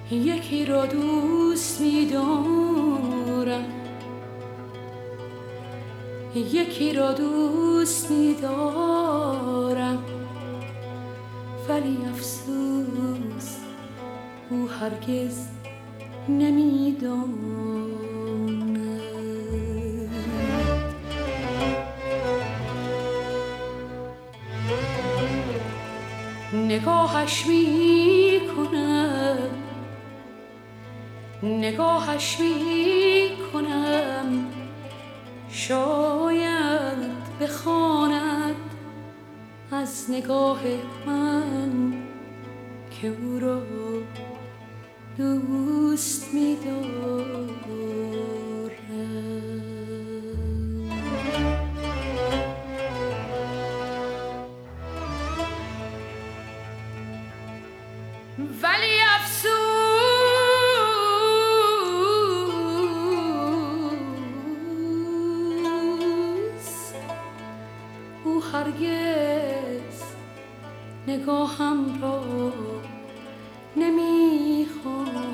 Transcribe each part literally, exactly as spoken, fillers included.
یکی را دوست می‌دارم، یکی را دوست می‌دارم، ولی افسوس او هرگز نمی‌داند. نگاهش می‌کنم، نگاهش می‌کنم، شاید بخواند از نگاه من که او را دوست می‌دارم. ولی افسوس او هرگز نگاهم را نمی‌خواند.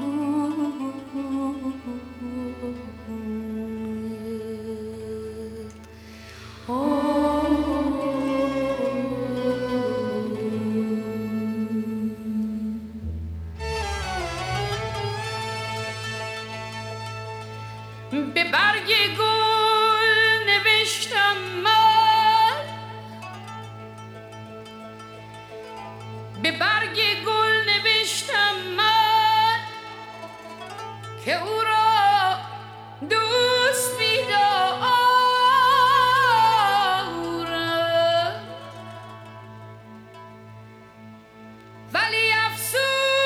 به برگ گل نوشتم من، به برگ گل نوشتم من که او را دوست می‌دارم، ولی افسوس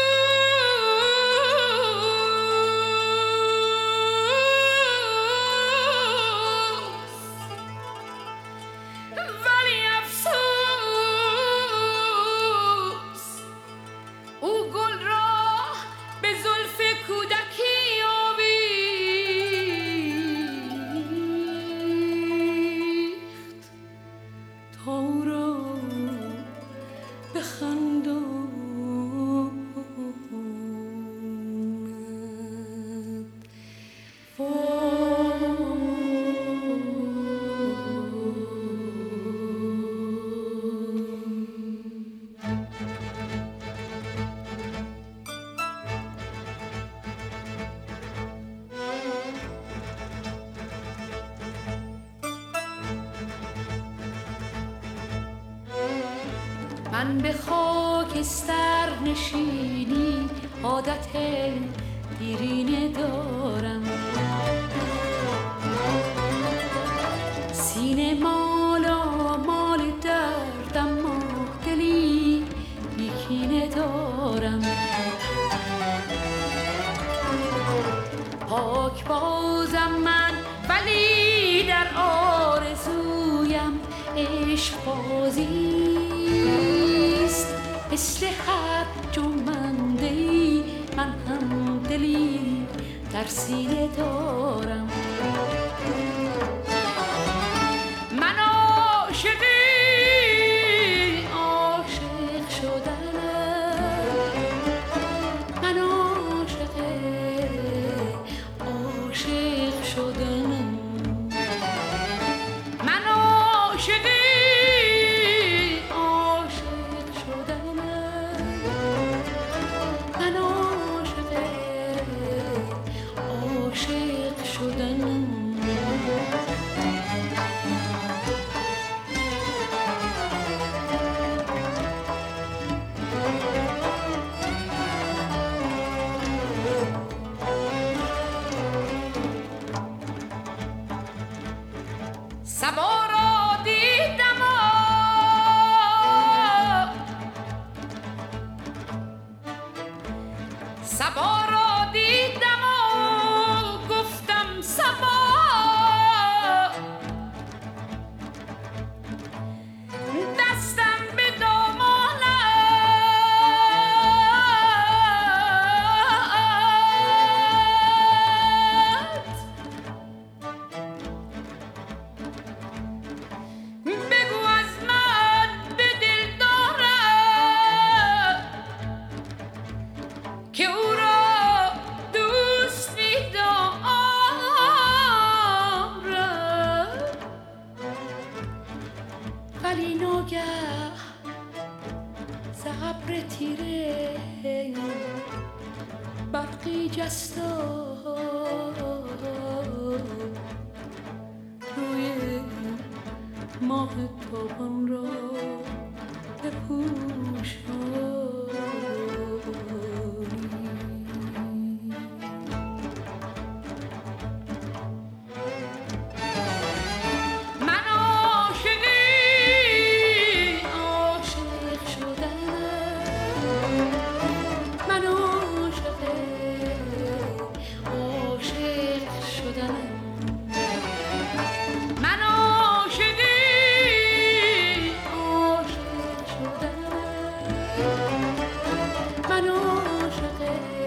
من به خاکستر نشینی عادت دیرینه دارم، سینه مالا مال دردم و دلی بیکینه دارم. پاک بازم من ولی در آرزویم عشق بازیست، مثل هر جنبنده‌ای من هم دلی در سینه دارم. من عاشقی عاشق شدنم، من عاشق عاشق شدنم، من عاشقی صبا را دیدم و صبا را دیدم و گفتم صبا، دستم به دامانت، بگو از من به دل دارم که او را برقی جستا روی ماه تابان را بپوشانی. من عاشقی عاشق شدنم، من عاشق عاشق شدنم، من عاشقی عاشق شدنم، من عاشق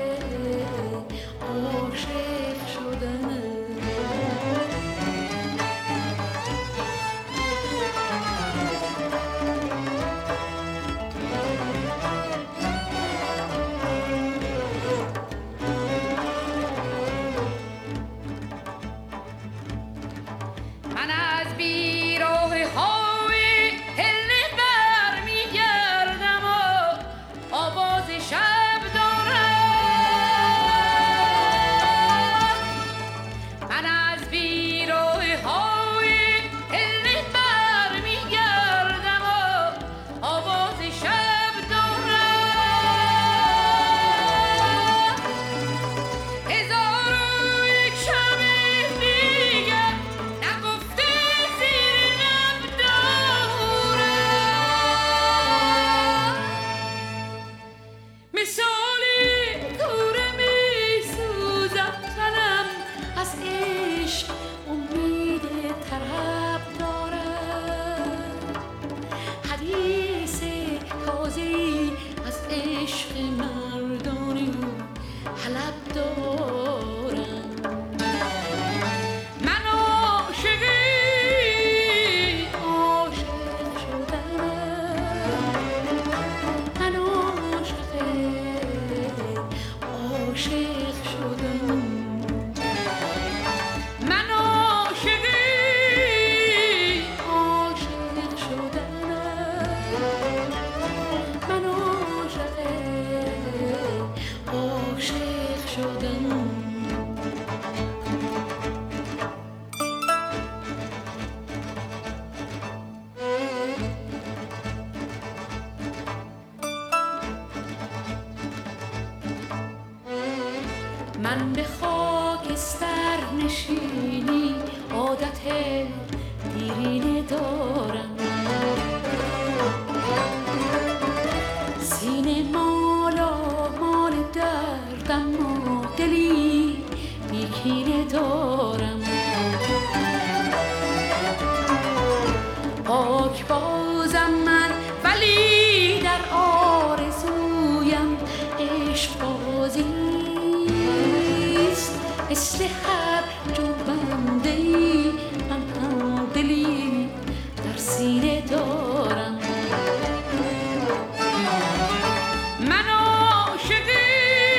عاشق شدنم. من از بیراه های هله بر می گردم و آواز شب دارم. من از بیراه های هله بر می گردم و آواز شب دارم. هزار و یک شب دیگر نگفته زیر لب دارم. مثالی کوره می سوزم تنم از عشق، امید طرب دارم. حدیث تازه‌ای از عشق مردانی حلب دارم. من عاشقی عاشق شدنم، من عاشق عاشق شدنم، من عاشقی عاشق شدنم، من عاشق عاشق شدنم. من به خاکستر نشینی عادت دیرینه دارم. سینه مالا مال دردم و دلی بیکینه دارم. پاک بازم من ولی در آرزویم عشق بازیست. مثل هر جونده‌ای من هم دلی در سینه دارم. من عاشقی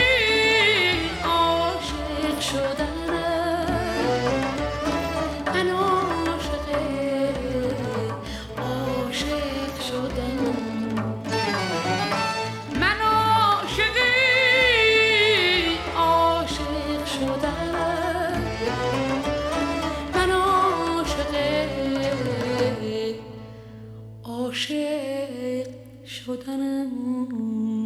عاشق شدنم، من عاشق عاشق شدنم، من عاشقی عاشق شدنم، من عاشق عاشق شدنم.